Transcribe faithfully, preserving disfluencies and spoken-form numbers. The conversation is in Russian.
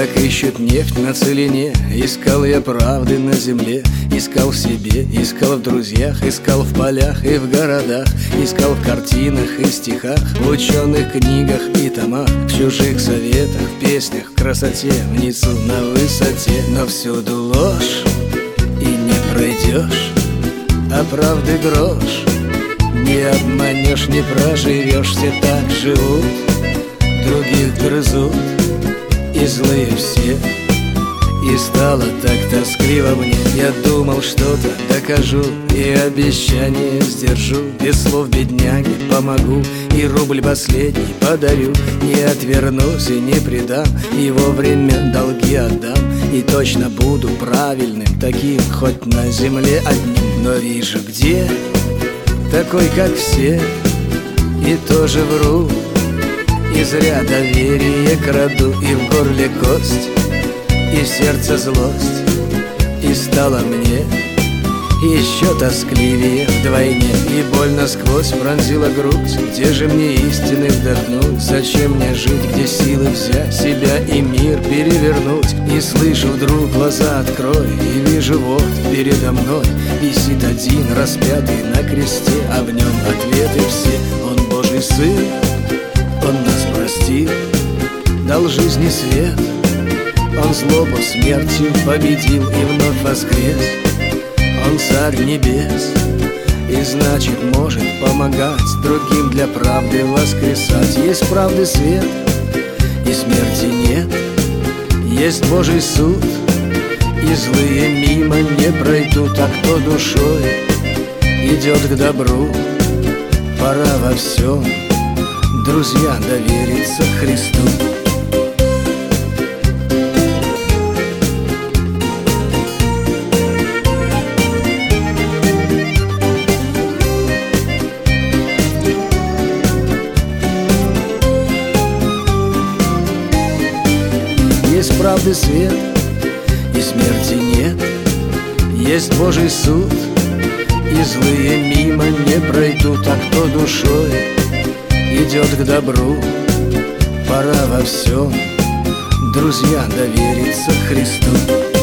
как ищут нефть на целине. Искал я правды на земле, искал в себе, искал в друзьях, искал в полях и в городах, искал в картинах и стихах, в ученых книгах и томах, в чужих советах, в песнях, в красоте, внизу на высоте. Но всюду ложь, и не пройдешь, а правды грош. Не обманешь, не проживешь, все так живут, других грызут, и злые все. И стало так тоскливо мне. Я думал, что-то докажу и обещание сдержу. Без слов бедняге помогу и рубль последний подарю. Не отвернусь и не предам, и вовремя долги отдам. И точно буду правильным, таким хоть на земле одним. Но вижу, где такой, как все, и тоже вру. И зря доверие краду, и в горле кость, и в сердце злость. И стало мне еще тоскливее вдвойне, и больно сквозь пронзила грудь. Где же мне истины вдохнуть? Зачем мне жить, где силы взять, себя и мир перевернуть? И слышу вдруг, глаза открой, и вижу, вот передо мной висит один распятый на кресте, а в нем ответы все. Он Божий Сын, Он нас простил, дал жизни свет. Он злобу смертью победил и вновь воскрес. Он царь небес, и значит может помогать другим для правды воскресать. Есть правды свет, и смерти нет. Есть Божий суд, и злые мимо не пройдут. А кто душой идет к добру, пора во всем, друзья, довериться Христу. Есть правды свет, и смерти нет. Есть Божий суд, и злые мимо не пройдут. А кто душой идет к добру, пора во всем, друзья, довериться Христу.